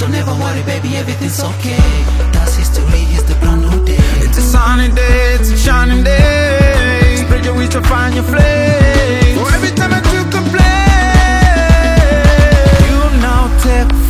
So never worry baby, everything's okay. That's history, it's the brand new day. It's a sunny day, it's a shining day. Spread your wings to find your flame. For every time that you complain, you now take